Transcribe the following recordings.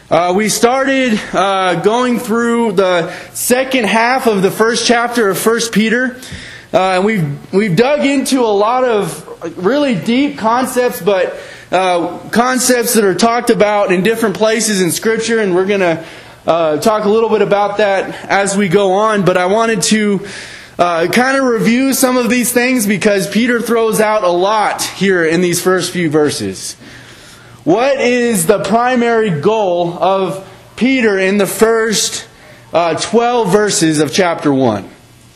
We started going through the second half of the first chapter of 1 Peter. And we've dug into a lot of really deep concepts, but concepts that are talked about in different places in Scripture. And we're going to talk a little bit about that as we go on. But I wanted to kind of review some of these things because Peter throws out a lot here in these first few verses. What is the primary goal of Peter in the first 12 verses of chapter 1?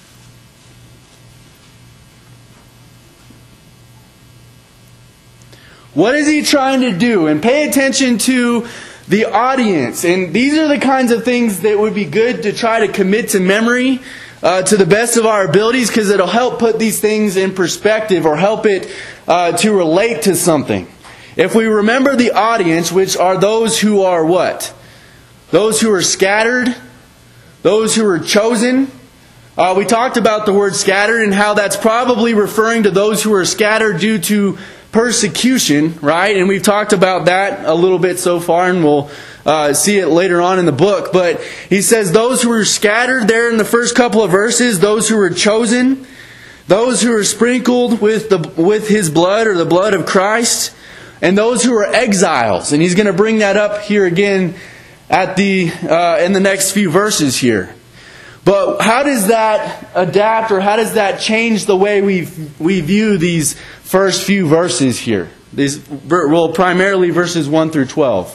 What is he trying to do? And pay attention to the audience. And these are the kinds of things that would be good to try to commit to memory to the best of our abilities, because it'll help put these things in perspective or help it to relate to something. If we remember the audience, which are those who are what? Those who are scattered, those who are chosen. We talked about the word scattered and how that's probably referring to those who are scattered due to persecution, right? And we've talked about that a little bit so far, and we'll see it later on in the book. But he says those who are scattered there in the first couple of verses, those who are chosen, those who are sprinkled with His blood or the blood of Christ, and those who are exiles. And he's going to bring that up here again at in the next few verses here. But how does that adapt, or how does that change the way we view these first few verses here? Primarily verses 1 through 12.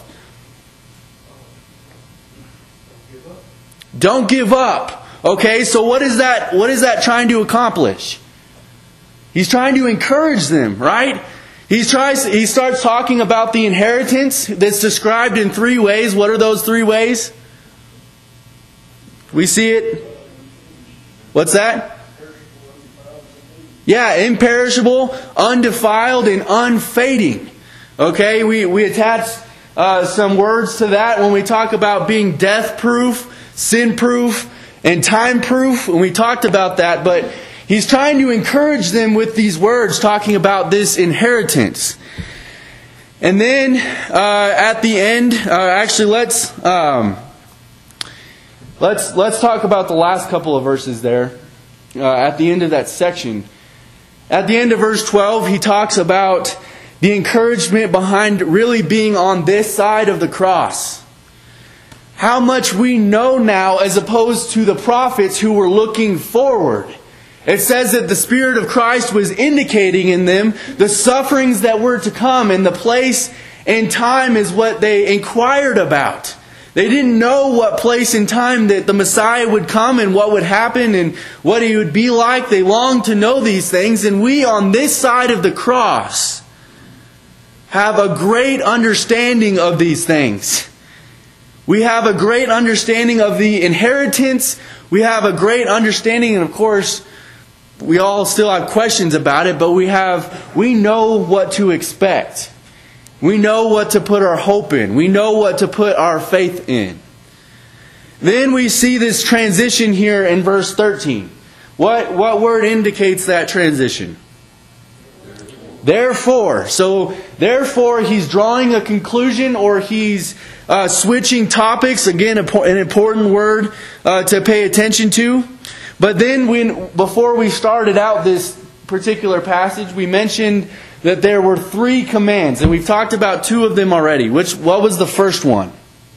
Don't give up. Okay, so what is that trying to accomplish? He's trying to encourage them, right? He starts talking about the inheritance that's described in 3 ways. What are those 3 ways? We see it. What's that? Yeah, imperishable, undefiled, and unfading. Okay, we attach some words to that when we talk about being death-proof, sin-proof, and time-proof. And we talked about that, but he's trying to encourage them with these words, talking about this inheritance. And then at the end, actually, let's talk about the last couple of verses there. At the end of that section, at the end of verse 12, he talks about the encouragement behind really being on this side of the cross. How much we know now as opposed to the prophets who were looking forward. It says that the Spirit of Christ was indicating in them the sufferings that were to come, and the place and time is what they inquired about. They didn't know what place and time that the Messiah would come and what would happen and what He would be like. They longed to know these things, and we on this side of the cross have a great understanding of these things. We have a great understanding of the inheritance. We have a great understanding, and of course, we all still have questions about it, but we know what to expect. We know what to put our hope in. We know what to put our faith in. Then we see this transition here in verse 13. What word indicates that transition? Therefore. So, therefore, he's drawing a conclusion, or he's switching topics. Again, an important word to pay attention to. But then before we started out this particular passage, we mentioned that there were 3 commands, and we've talked about 2 of them already. What was the first one?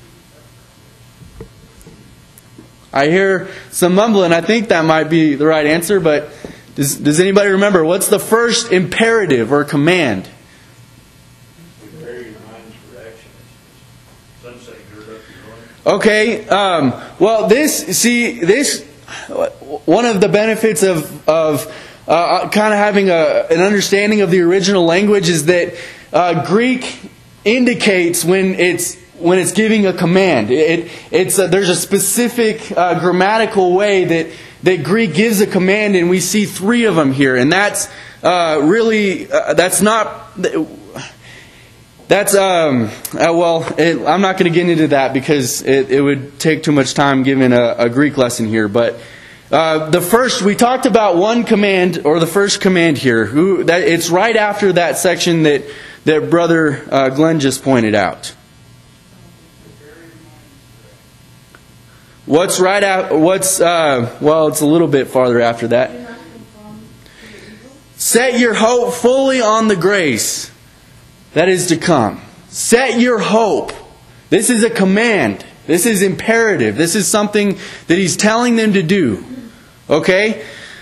I hear some mumbling. I think that might be the right answer, but does anybody remember? What's the first imperative or command? Prepare your minds for action. Some say gird up your loins. Okay. Well, this one of the benefits of kind of having an understanding of the original language is that Greek indicates when it's giving a command. There's a specific grammatical way that Greek gives a command, and we see 3 of them here. And that's really that's not. That's I'm not going to get into that because it would take too much time giving a Greek lesson here. But the first, we talked about one command, or the first command here. It's right after that section that Brother Glenn just pointed out. Prepare your What's right out? What's well, it's a little bit farther after that. Set your hope fully on the grace that is to come. Set your hope. This is a command. This is imperative. This is something that He's telling them to do. Okay?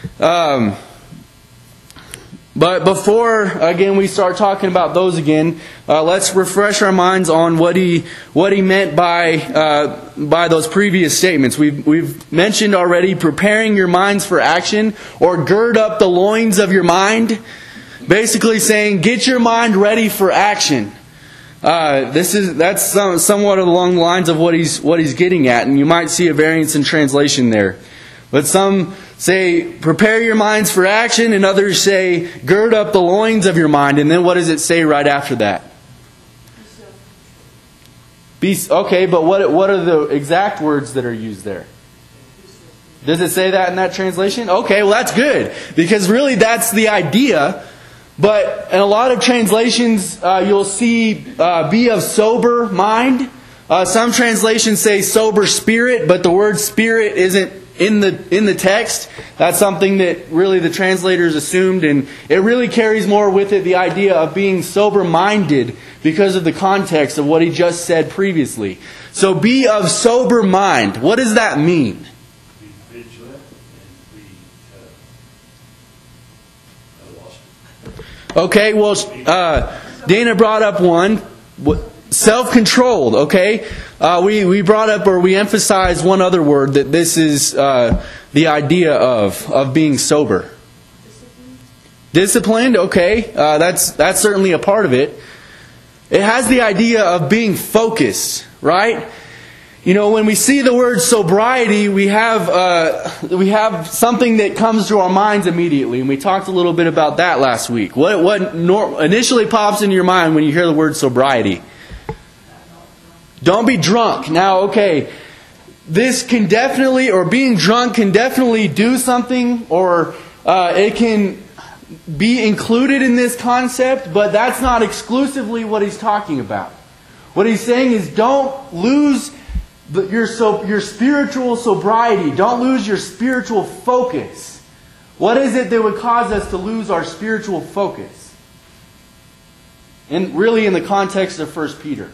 But before, again, we start talking about those again, let's refresh our minds on what he meant by those previous statements. We've mentioned already preparing your minds for action, or gird up the loins of your mind. Basically saying, get your mind ready for action. That's somewhat along the lines of what he's getting at, and you might see a variance in translation there. But some say, prepare your minds for action, and others say, gird up the loins of your mind. And then what does it say right after that? Okay, but what are the exact words that are used there? Does it say that in that translation? Okay, well that's good, because really that's the idea. But in a lot of translations, you'll see be of sober mind. Some translations say sober spirit, but the word spirit isn't in the text. That's something that really the translators assumed, and it really carries more with it the idea of being sober-minded because of the context of what he just said previously. So be of sober mind. What does that mean? Be vigilant and be I lost it. Okay, well, Dana brought up one. Self-controlled, okay? We brought up, or we emphasized one other word, that this is the idea of being sober. Disciplined, okay. That's certainly a part of it. It has the idea of being focused, right? You know, when we see the word sobriety, we have something that comes to our minds immediately, and we talked a little bit about that last week. What initially pops into your mind when you hear the word sobriety? Don't be drunk. Now, okay, this can definitely, or being drunk can definitely do something, or it can be included in this concept, but that's not exclusively what he's talking about. What he's saying is don't lose your spiritual sobriety. Don't lose your spiritual focus. What is it that would cause us to lose our spiritual focus? And really in the context of 1 Peter.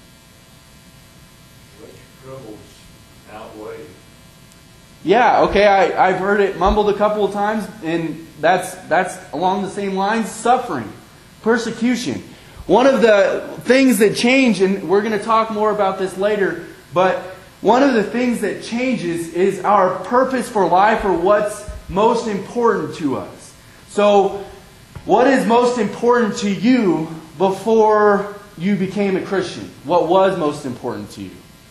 Troubles outweigh. Yeah, okay, I've heard it mumbled a couple of times, and that's along the same lines. Suffering, persecution. One of the things that change, and we're going to talk more about this later, but one of the things that changes is our purpose for life, or what's most important to us. So, what is most important to you before you became a Christian? What was most important to you?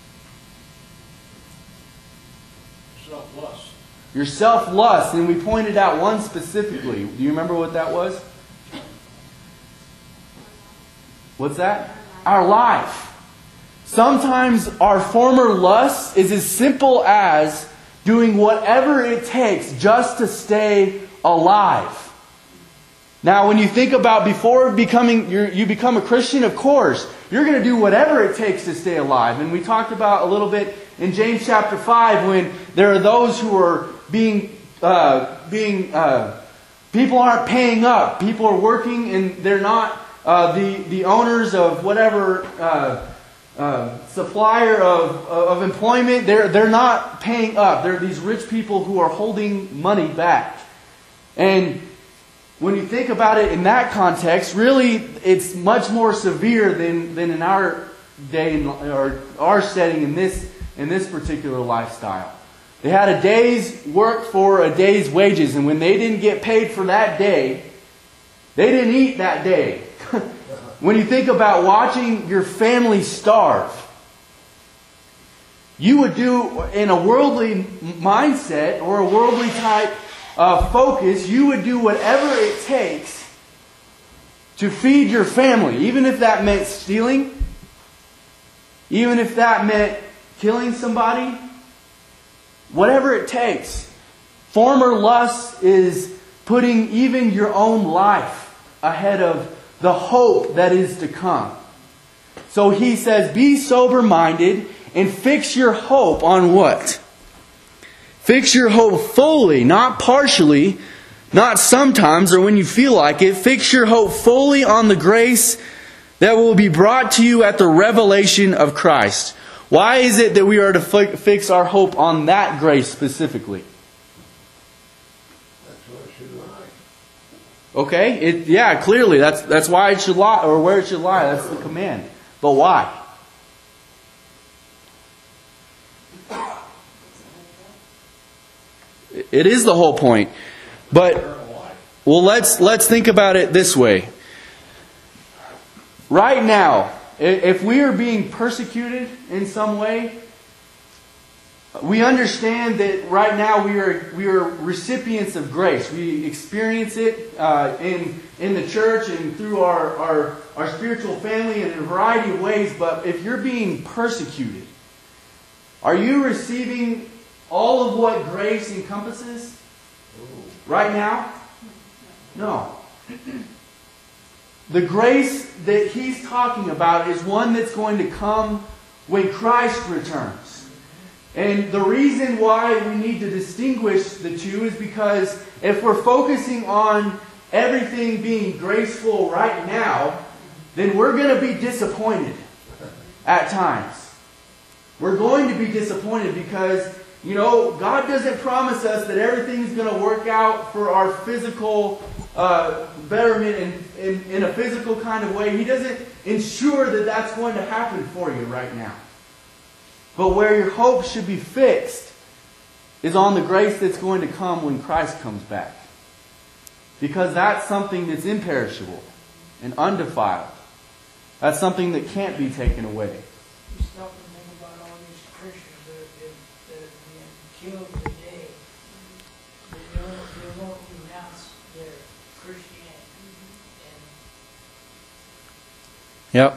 Self-lust. Your self-lust, and we pointed out one specifically. Do you remember what that was? What's that? Our life. Sometimes our former lust is as simple as doing whatever it takes just to stay alive. Now, when you think about before you become a Christian, of course, you're going to do whatever it takes to stay alive. And we talked about a little bit in James chapter 5 when there are those who are people aren't paying up. People are working and they're not the owners of whatever supplier of employment. They're not paying up. They're these rich people who are holding money back. And when you think about it in that context, really it's much more severe than in our day or our setting in this particular lifestyle. They had a day's work for a day's wages, and when they didn't get paid for that day, they didn't eat that day. When you think about watching your family starve, you would do, in a worldly mindset or a worldly type focus, you would do whatever it takes to feed your family, even if that meant stealing, even if that meant killing somebody, whatever it takes. Former lust is putting even your own life ahead of the hope that is to come. So he says, be sober-minded and fix your hope on what? Fix your hope fully, not partially, not sometimes or when you feel like it. Fix your hope fully on the grace that will be brought to you at the revelation of Christ. Why is it that we are to fix our hope on that grace specifically? That's what it should lie. Okay, clearly that's why it should lie, or where it should lie. That's the command. But why? It is the whole point. But well, let's think about it this way. Right now, if we are being persecuted in some way, we understand that right now we are recipients of grace. We experience it in the church and through our spiritual family in a variety of ways. But if you're being persecuted, are you receiving all of what grace encompasses right now? No. The grace that he's talking about is one that's going to come when Christ returns. And the reason why we need to distinguish the two is because if we're focusing on everything being graceful right now, then we're going to be disappointed at times. We're going to be disappointed because, God doesn't promise us that everything's going to work out for our physical betterment in a physical kind of way. He doesn't ensure that that's going to happen for you right now. But where your hope should be fixed is on the grace that's going to come when Christ comes back. Because that's something that's imperishable and undefiled. That's something that can't be taken away. You stop and think about all these Christians that are being killed today. They won't renounce their Christianity. Yep.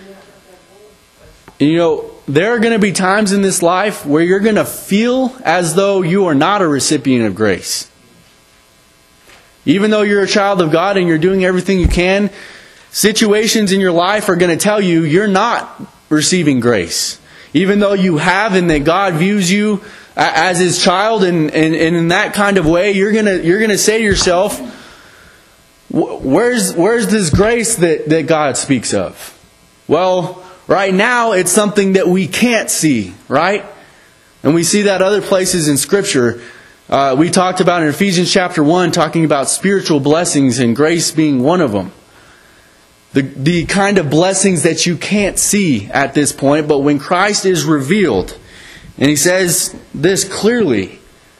There are going to be times in this life where you're going to feel as though you are not a recipient of grace. Even though you're a child of God and you're doing everything you can, situations in your life are going to tell you you're not receiving grace. Even though you have and that God views you as His child and in that kind of way, you're going to say to yourself, where's this grace that God speaks of? Well, right now it's something that we can't see, right? And we see that other places in Scripture. We talked about in Ephesians chapter 1, talking about spiritual blessings and grace being one of them. The kind of blessings that you can't see at this point, but when Christ is revealed, and He says this clearly.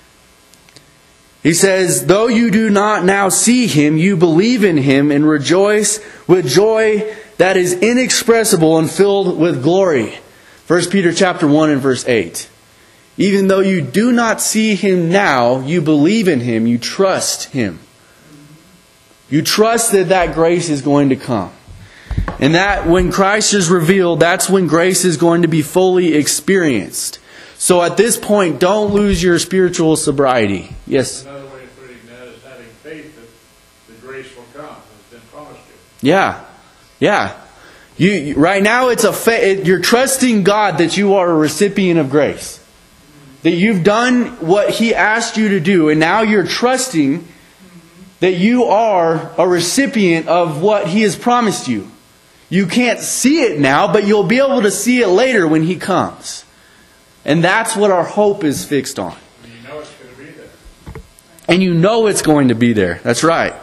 He says, though you do not now see Him, you believe in Him and rejoice with joy that is inexpressible and filled with glory. 1 Peter chapter 1 and verse 8. Even though you do not see Him now, you believe in Him, you trust Him. You trust that grace is going to come. And that when Christ is revealed, that's when grace is going to be fully experienced. So at this point, don't lose your spiritual sobriety. Yes? Another way of putting that is having faith that the grace will come. It's been promised you. Yeah. You right now, you're trusting God that you are a recipient of grace. That you've done what He asked you to do, and now you're trusting that you are a recipient of what He has promised you. You can't see it now, but you'll be able to see it later when He comes. And that's what our hope is fixed on. And you know it's going to be there. And you know it's going to be there. That's right.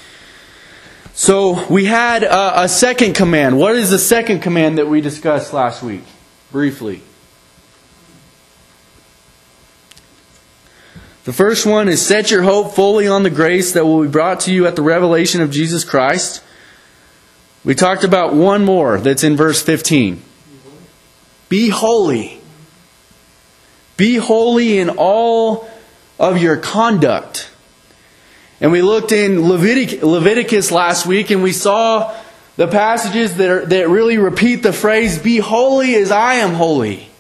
So we had a second command. What is the second command that we discussed last week? Briefly. The first one is set your hope fully on the grace that will be brought to you at the revelation of Jesus Christ. We talked about one more that's in verse 15. Be holy. Be holy in all of your conduct. And we looked in Leviticus last week and we saw the passages that really repeat the phrase, be holy as I am holy.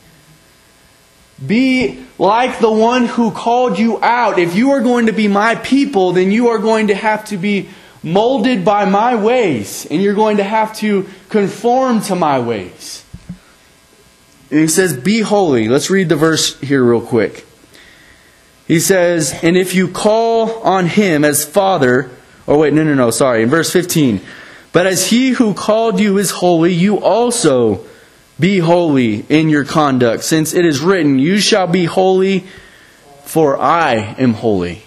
Be like the one who called you out. If you are going to be my people, then you are going to have to be molded by my ways. And you're going to have to conform to my ways. And he says, be holy. Let's read the verse here real quick. He says, and if you call on Him as Father, sorry, in verse 15. But as He who called you is holy, you also be holy in your conduct, since it is written, you shall be holy, for I am holy.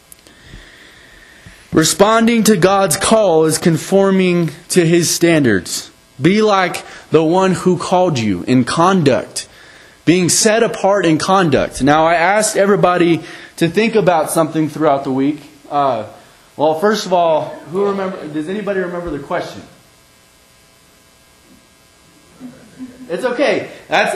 Responding to God's call is conforming to His standards. Be like the one who called you in conduct. Being set apart in conduct. Now, I asked everybody to think about something throughout the week. Well, first of all, does anybody remember the question? It's okay.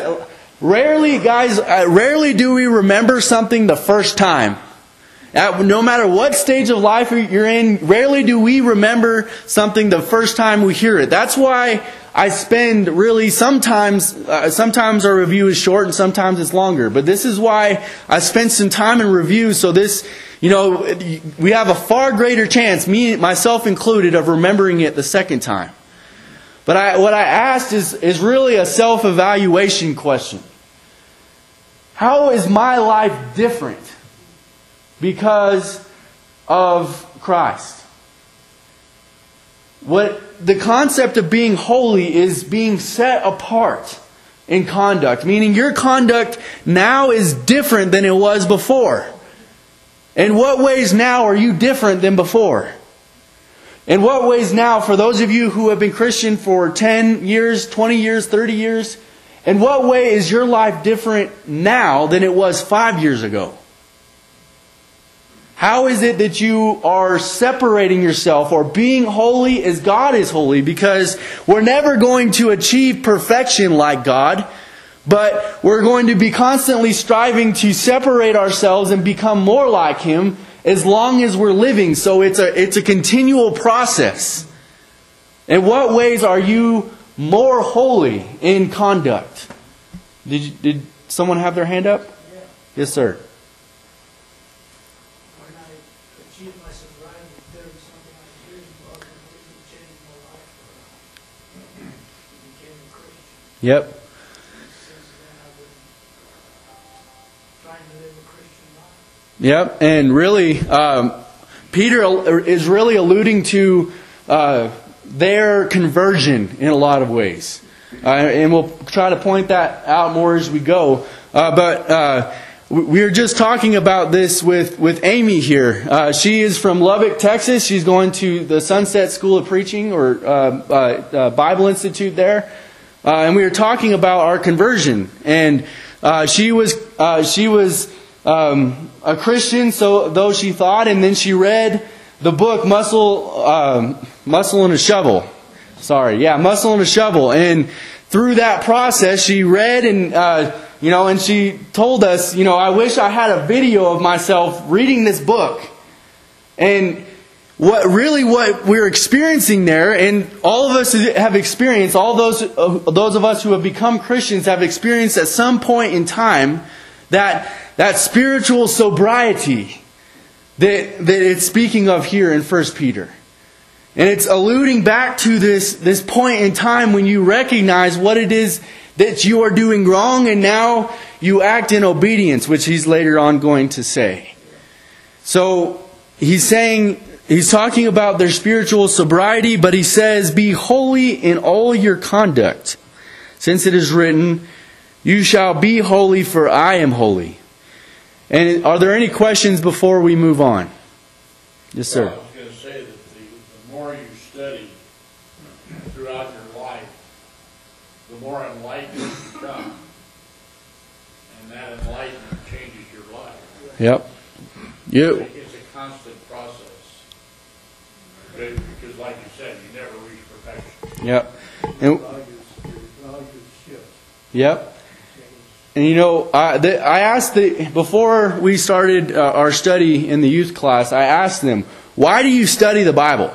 Rarely do we remember something the first time. No matter what stage of life you're in, rarely do we remember something the first time we hear it. That's why I spend really sometimes our review is short and sometimes it's longer. But this is why I spend some time in review, so this, we have a far greater chance, myself included, of remembering it the second time. But what I asked is really a self-evaluation question. How is my life different because of Christ? The concept of being holy is being set apart in conduct. Meaning your conduct now is different than it was before. In what ways now are you different than before? In what ways now, for those of you who have been Christian for 10 years, 20 years, 30 years, in what way is your life different now than it was 5 years ago? How is it that you are separating yourself or being holy as God is holy? Because we're never going to achieve perfection like God, but we're going to be constantly striving to separate ourselves and become more like Him as long as we're living. So it's a continual process. In what ways are you more holy in conduct? Did someone have their hand up? Yeah. Yes, sir. When I achieved my sobriety 30-something years ago, I completely changed my life around. Became a Christian. Yep. Since then, I've been trying to live a Christian life. Yep. And really, Peter is really alluding to their conversion in a lot of ways. And we'll try to point that out more as we go. But we were just talking about this with Amy here. She is from Lubbock, Texas. She's going to the Sunset School of Preaching or Bible Institute there. And we were talking about our conversion. And she was a Christian, so though she thought, and then she read the book Muscle and a Shovel. Muscle and a Shovel. And through that process, she read and she told us, I wish I had a video of myself reading this book. And what we're experiencing there, and all of us have experienced, all those of us who have become Christians have experienced at some point in time that spiritual sobriety that it's speaking of here in 1 Peter. And it's alluding back to this point in time when you recognize what it is that you are doing wrong, and now you act in obedience, which he's later on going to say. So he's talking about their spiritual sobriety, but he says, be holy in all your conduct, since it is written, you shall be holy, for I am holy. And are there any questions before we move on? Yes, sir. Well, I was going to say that the more you study throughout your life, the more enlightened you become. And that enlightenment changes your life. Yep. It's a constant process. Because like you said, you never reach perfection. Yep. And, values shift. yep. And I asked before we started our study in the youth class, I asked them, why do you study the Bible?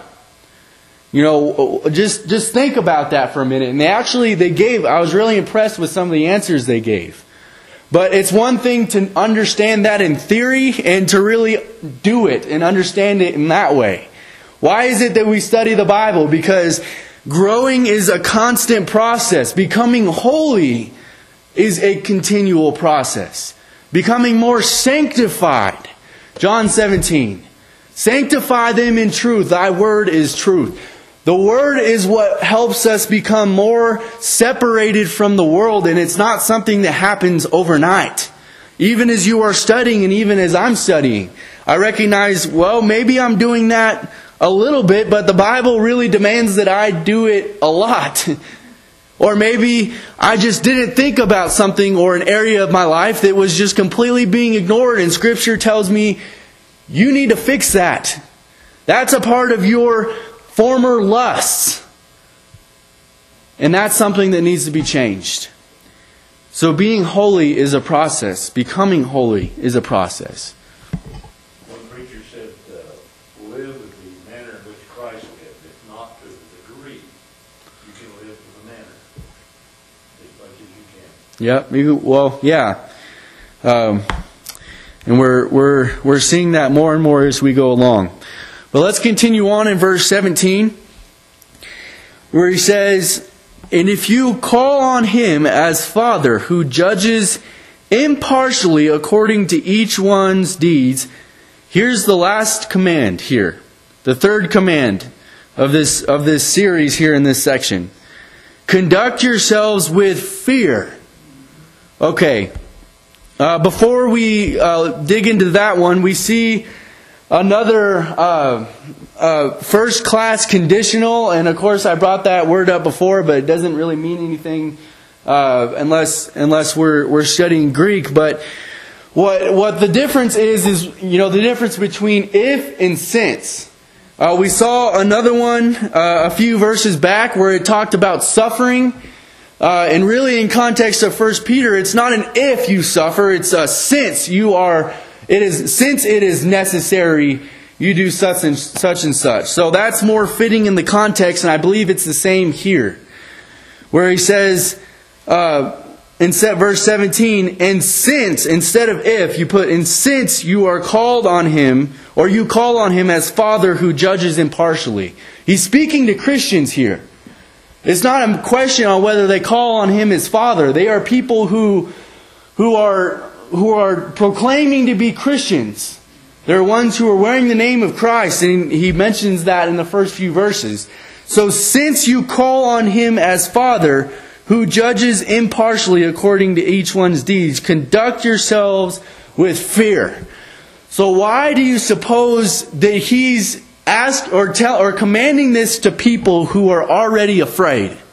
Just think about that for a minute. And I was really impressed with some of the answers they gave. But it's one thing to understand that in theory and to really do it and understand it in that way. Why is it that we study the Bible? Because growing is a constant process. Becoming holy is a continual process. becoming more sanctified. John 17. Sanctify them in truth. Thy word is truth. The word is what helps us become more separated from the world, and it's not something that happens overnight. Even as you are studying and even as I'm studying, I recognize, well, maybe I'm doing that a little bit, but the Bible really demands that I do it a lot. Or maybe I just didn't think about something or an area of my life that was just completely being ignored, and Scripture tells me, you need to fix that. That's a part of your former lusts. And that's something that needs to be changed. So being holy is a process. Becoming holy is a process. One preacher said, live in the manner in which Christ lived. If not to the degree, you can live in the manner as much as you can. Yep. Well, yeah. And we're seeing that more and more as we go along. But let's continue on in verse 17, where he says, and if you call on Him as Father, who judges impartially according to each one's deeds. Here's the last command here. The third command of this series here in this section. Conduct yourselves with fear. Okay. Before we dig into that one, we see another first-class conditional, and of course I brought that word up before, but it doesn't really mean anything unless we're studying Greek. But what the difference is the difference between if and since. We saw another one a few verses back where it talked about suffering. And really in context of 1 Peter, it's not an if you suffer, it's a since it is necessary you do such and such. So that's more fitting in the context, and I believe it's the same here. Where he says, in verse 17, and since, instead of if, you put, and since you are called on Him, or you call on Him as Father who judges impartially. He's speaking to Christians here. It's not a question on whether they call on Him as Father. They are people who are proclaiming to be Christians. They're ones who are wearing the name of Christ, and he mentions that in the first few verses. So since you call on Him as Father, who judges impartially according to each one's deeds, conduct yourselves with fear. So why do you suppose that He's asked or commanding this to people who are already afraid? It's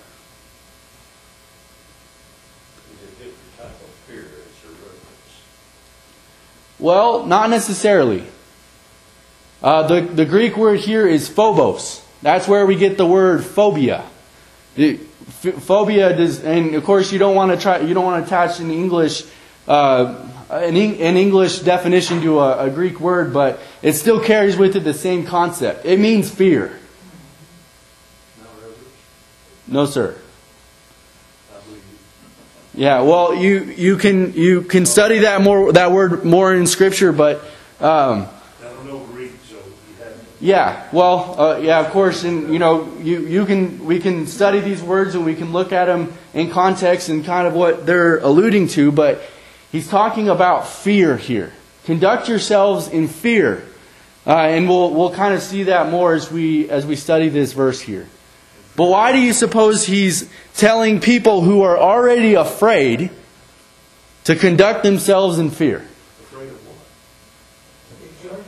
a different type of fear. It's a reverence. Well, not necessarily. The Greek word here is phobos. That's where we get the word phobia. Phobia does, and of course you don't want to attach an English an English definition to a Greek word, but it still carries with it the same concept. It means fear. No reverence? No, sir. I believe you. Yeah, well, you can study that word more in Scripture, but I don't know Greek, so you have to. yeah, well, yeah, of course, and we can study these words and we can look at them in context and kind of what they're alluding to, but he's talking about fear here. Conduct yourselves in fear, and we'll kind of see that more as we study this verse here. But why do you suppose he's telling people who are already afraid to conduct themselves in fear? Afraid of what? The judgment.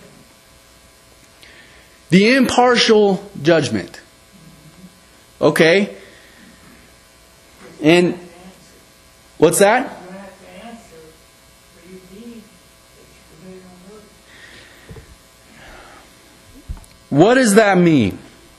The impartial judgment. Okay? And what's that? You don't have to answer for your deed that you committed on earth. What does that mean?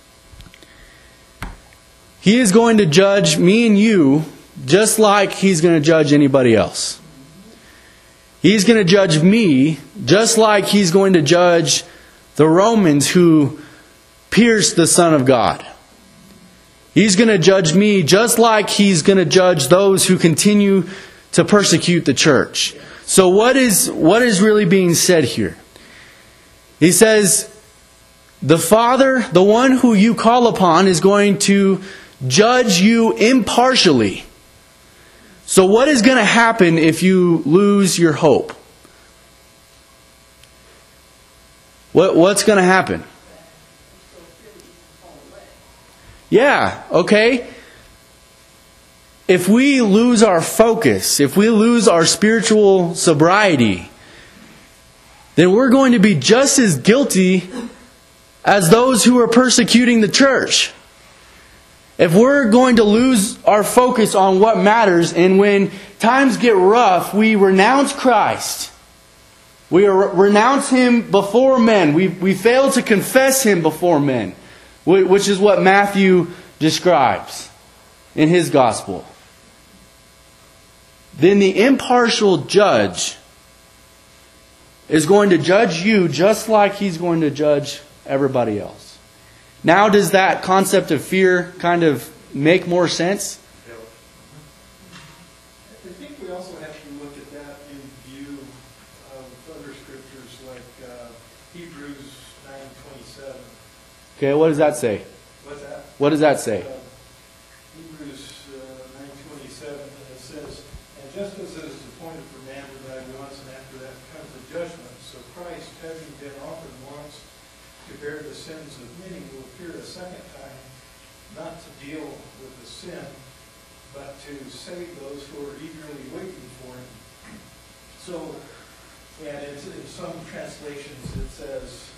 He is going to judge me and you just like He's going to judge anybody else. He's going to judge me just like He's going to judge the Romans who pierced the Son of God. He's going to judge me just like He's going to judge those who continue to persecute the church. So what is really being said here? He says, the Father, the one who you call upon, is going to judge you impartially. So what is going to happen if you lose your hope? What's going to happen? Yeah, okay. If we lose our focus, if we lose our spiritual sobriety, then we're going to be just as guilty as those who are persecuting the church. If we're going to lose our focus on what matters, and when times get rough, we renounce Christ. We renounce Him before men. We fail to confess Him before men, which is what Matthew describes in his gospel. Then the impartial judge is going to judge you just like He's going to judge everybody else. Now, does that concept of fear kind of make more sense? I think we also have to look at that in view of other scriptures like Hebrews 9:27. Okay, what does that say? What's that? What does that say? Hebrews 9:27, and it says, "And just as it is appointed for man to die once, and after that comes the judgment, so Christ, having been offered once to bear the sins of many, will appear a second time, not to deal with the sin, but to save those who are eagerly waiting for Him." So, and in some translations it says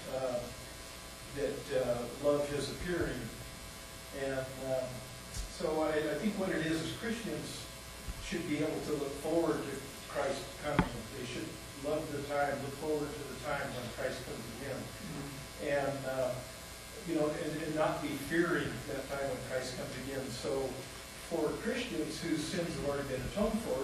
that love His appearing. And so I think what it is Christians should be able to look forward to Christ coming. They should love the time, look forward to the time when Christ comes again. And, and not be fearing that time when Christ comes again. So for Christians whose sins have already been atoned for,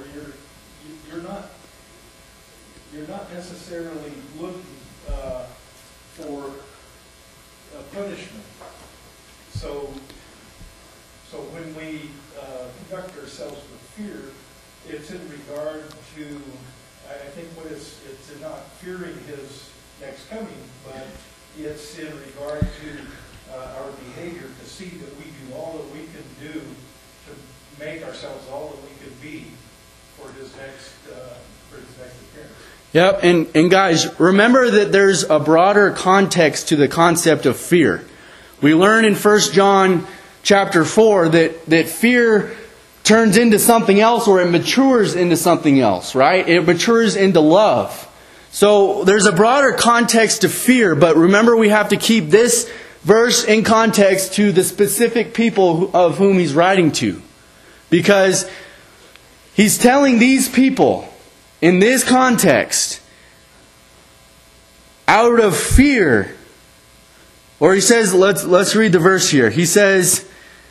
you're not necessarily looking for a punishment. So when we conduct ourselves with fear, it's in regard to, I think what it's not fearing His next coming, but it's in regard to our behavior, to see that we do all that we can do to make ourselves all that we could be for His next appearance. Yep, and guys, remember that there's a broader context to the concept of fear. We learn in 1 John chapter 4 that fear turns into something else, or it matures into something else, right? It matures into love. So there's a broader context to fear, but remember we have to keep this verse in context to the specific people of whom he's writing to. Because he's telling these people, in this context, out of fear, or he says, let's read the verse here. He says,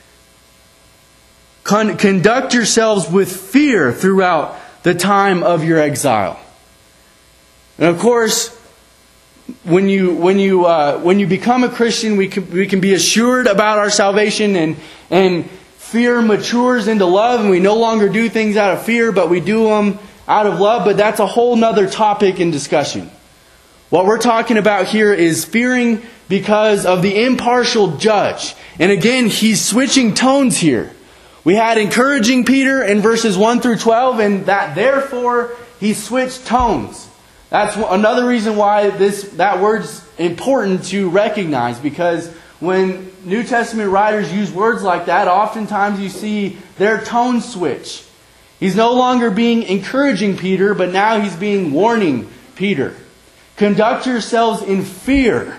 conduct yourselves with fear throughout the time of your exile. And of course, when you become a Christian, we can be assured about our salvation, and fear matures into love, and we no longer do things out of fear, but we do them out of love. But that's a whole nother topic in discussion. What we're talking about here is fearing because of the impartial judge. And again, he's switching tones here. We had encouraging Peter in verses 1 through 12, and that therefore he switched tones. That's another reason why that word's important to recognize, because when New Testament writers use words like that, oftentimes you see their tone switch. He's no longer being encouraging Peter, but now he's being warning Peter. Conduct yourselves in fear.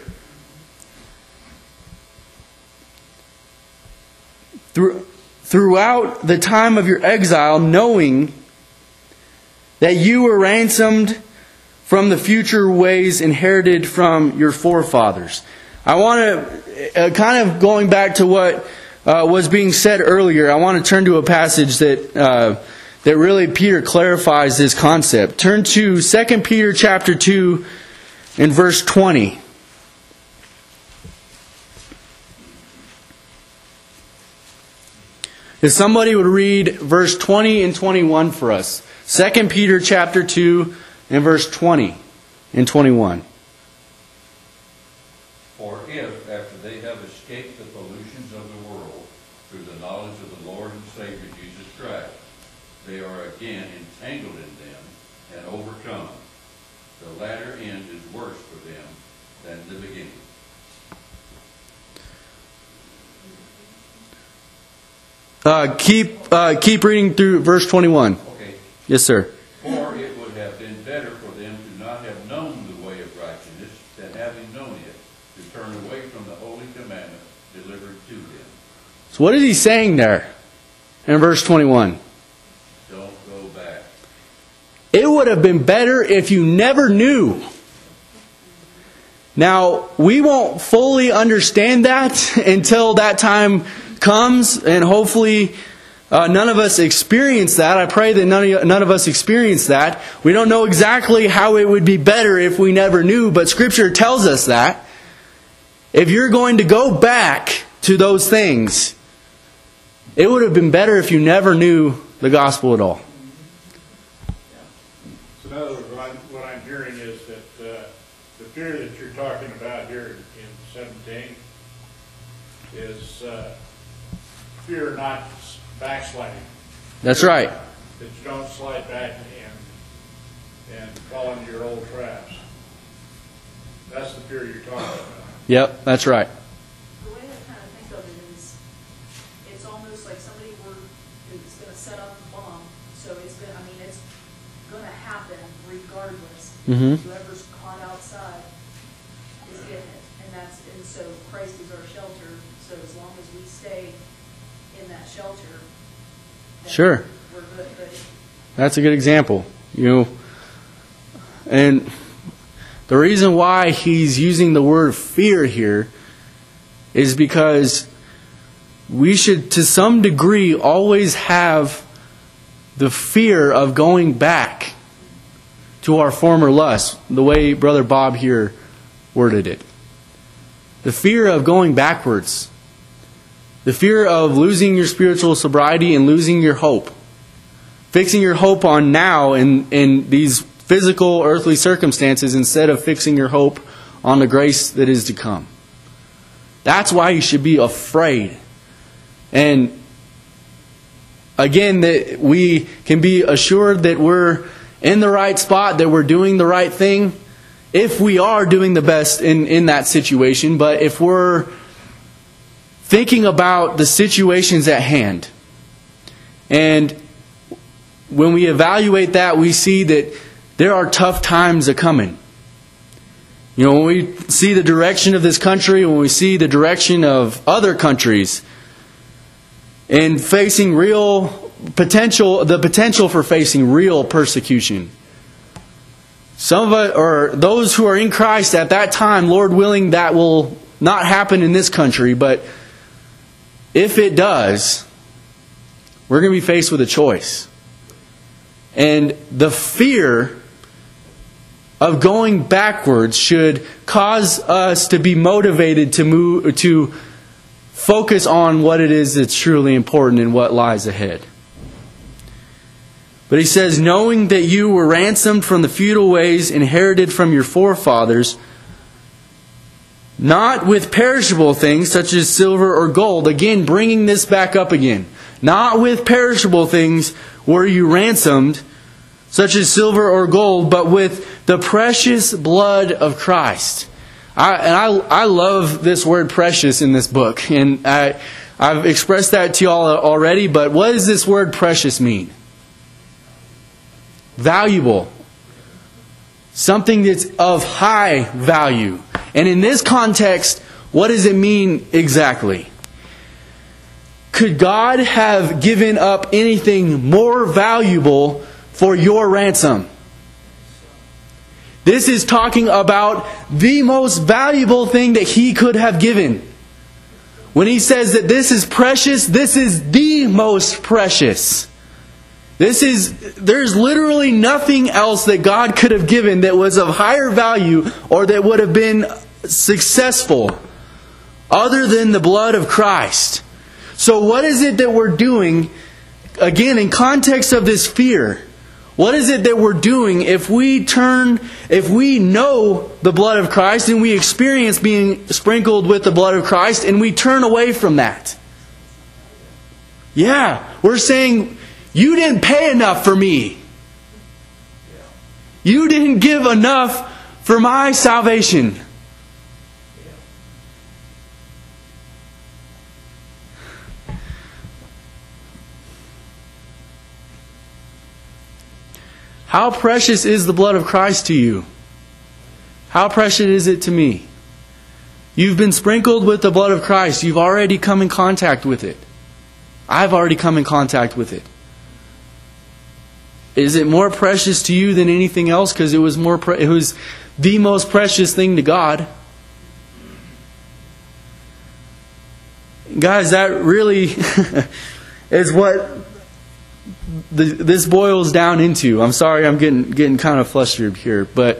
Throughout the time of your exile, knowing that you were ransomed from the future ways inherited from your forefathers. I want to, kind of going back to what was being said earlier, I want to turn to a passage that really Peter clarifies this concept. Turn to 2 Peter chapter 2 and verse 20. If somebody would read verse 20 and 21 for us. 2 Peter chapter 2 and verse 20 and 21. For if, after they have escaped the pollutions of the world through the knowledge of the Lord and Savior Jesus Christ, they are Keep reading through verse 21. Okay. Yes, sir. For it would have been better for them to not have known the way of righteousness than having known it, to turn away from the holy commandment delivered to them. So what is he saying there in verse 21? Don't go back. It would have been better if you never knew. Now, we won't fully understand that until that time comes, and hopefully none of us experience that. I pray that none of us experience that. We don't know exactly how it would be better if we never knew, but Scripture tells us that. If you're going to go back to those things, it would have been better if you never knew the gospel at all. So in other words, what I'm hearing is that the fear that you're talking about here in 17 is fear not backsliding. That's right. That you don't slide back and fall into your old traps. That's the fear you're talking about. Yep, that's right. The way I kind of think of it is, it's almost like somebody is going to set up a bomb, so it's going to happen regardless. Mm-hmm. Whoever's caught outside is getting it, and so Christ is our shelter. So as long as we stay in that shelter, then Sure. we're good. But That's a good example. And the reason why he's using the word fear here is because we should, to some degree, always have the fear of going back to our former lusts, the way Brother Bob here worded it. The fear of going backwards. The fear of losing your spiritual sobriety and losing your hope. Fixing your hope on now in these physical, earthly circumstances instead of fixing your hope on the grace that is to come. That's why you should be afraid. And again, that we can be assured that we're in the right spot, that we're doing the right thing, if we are doing the best in that situation. But if we're thinking about the situations at hand, and when we evaluate that, we see that there are tough times a-coming. When we see the direction of this country, when we see the direction of other countries, and facing the potential for facing real persecution. Some of us, or those who are in Christ at that time, Lord willing, that will not happen in this country, but if it does, we're going to be faced with a choice. And the fear of going backwards should cause us to be motivated to focus on what it is that's truly important and what lies ahead. But he says, knowing that you were ransomed from the futile ways inherited from your forefathers, not with perishable things such as silver or gold. Again, bringing this back up again. Not with perishable things were you ransomed, such as silver or gold, but with the precious blood of Christ. I love this word precious in this book. And I've expressed that to you all already, but what does this word precious mean? Valuable. Something that's of high value. And in this context, what does it mean exactly? Could God have given up anything more valuable for your ransom? This is talking about the most valuable thing that He could have given. When He says that this is precious, this is the most precious. There's literally nothing else that God could have given that was of higher value or that would have been successful other than the blood of Christ. So what is it that we're doing, again, in context of this fear? What is it that we're doing if we know the blood of Christ and we experience being sprinkled with the blood of Christ and we turn away from that? Yeah, we're saying, you didn't pay enough for me. You didn't give enough for my salvation. How precious is the blood of Christ to you? How precious is it to me? You've been sprinkled with the blood of Christ. You've already come in contact with it. I've already come in contact with it. Is it more precious to you than anything else? Because it was the most precious thing to God. Guys, that really is what this boils down into. I'm sorry, I'm getting kind of flustered here, but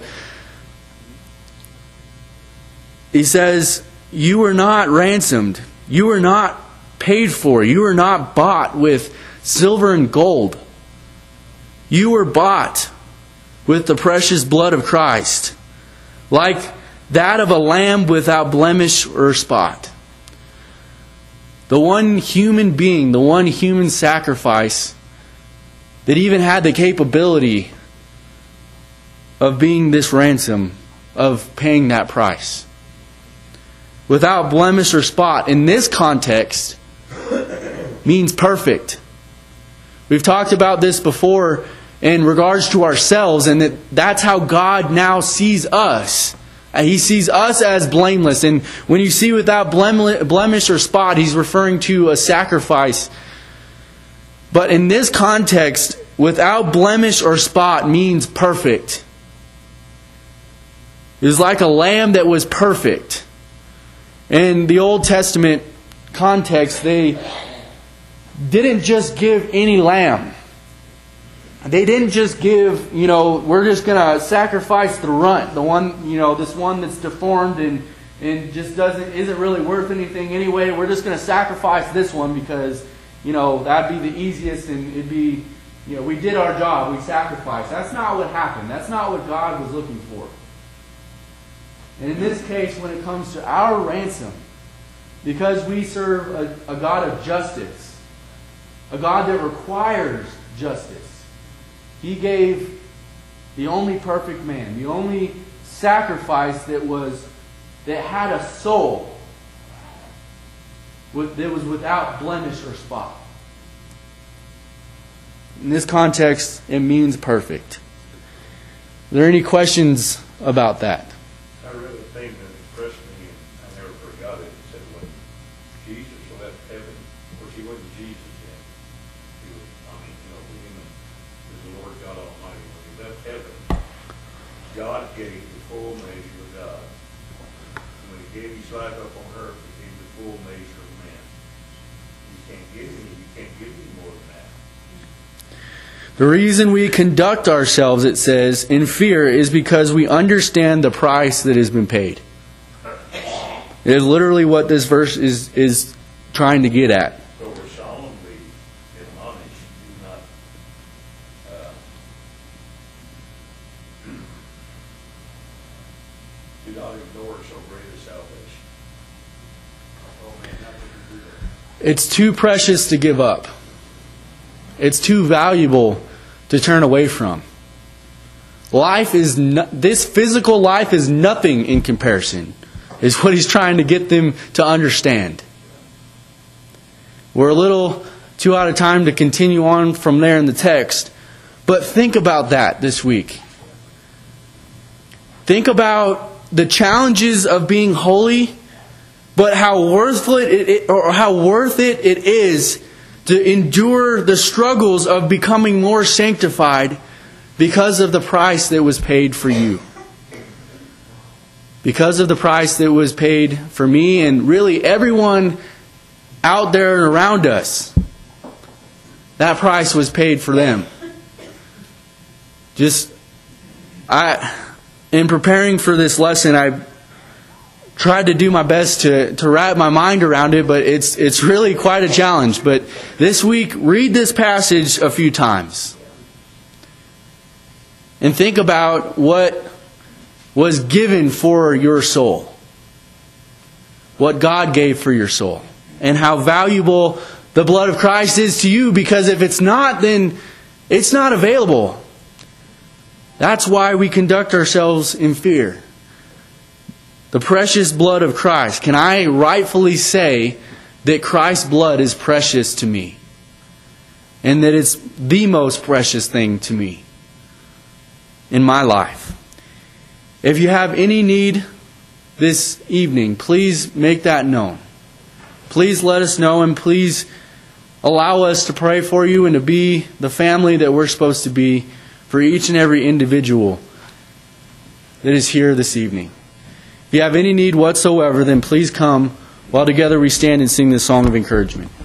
he says, you were not ransomed. You were not paid for. You were not bought with silver and gold. You were bought with the precious blood of Christ, like that of a lamb without blemish or spot. The one human being, the one human sacrifice that even had the capability of being this ransom, of paying that price. Without blemish or spot, in this context, means perfect. We've talked about this before in regards to ourselves, and that's how God now sees us. He sees us as blameless. And when you see without blemish or spot, He's referring to a sacrifice. But in this context, without blemish or spot means perfect. It was like a lamb that was perfect. In the Old Testament context, they didn't just give any lamb. They didn't just give, we're just going to sacrifice the runt, the one, this one that's deformed and just isn't really worth anything anyway. We're just going to sacrifice this one because, that'd be the easiest and it'd be, we did our job, we sacrificed. That's not what happened. That's not what God was looking for. And in this case, when it comes to our ransom, because we serve a God of justice, a God that requires justice, He gave the only perfect man, the only sacrifice that had a soul, that was without blemish or spot. In this context, it means perfect. Are there any questions about that? I read a thing that impressed me, and I never forgot it. It said when Jesus left heaven, of course he wasn't Jesus yet. He was, the Lord God Almighty. When he left heaven, God gave the full measure of God. And when he gave his life up on earth, he gave the full measure of man. You can't give me more than that. The reason we conduct ourselves, it says, in fear is because we understand the price that has been paid. It is literally what this verse is trying to get at. So we're solemnly admonished, do not ignore so great a salvation. Oh man, how could you do that? It's too precious to give up. It's too valuable to turn away from. This physical life is nothing in comparison, is what he's trying to get them to understand. We're a little too out of time to continue on from there in the text, but think about that this week. Think about the challenges of being holy, but how worth it is to endure the struggles of becoming more sanctified because of the price that was paid for you. Because of the price that was paid for me and really everyone out there and around us. That price was paid for them. In preparing for this lesson, I tried to do my best to wrap my mind around it, but it's really quite a challenge. But this week, read this passage a few times. And think about what was given for your soul. What God gave for your soul. And how valuable the blood of Christ is to you, because if it's not, then it's not available. That's why we conduct ourselves in fear. The precious blood of Christ. Can I rightfully say that Christ's blood is precious to me? And that it's the most precious thing to me? in my life. If you have any need this evening, please make that known. Please let us know, and please allow us to pray for you and to be the family that we're supposed to be for each and every individual that is here this evening. If you have any need whatsoever, then please come while together we stand and sing this song of encouragement.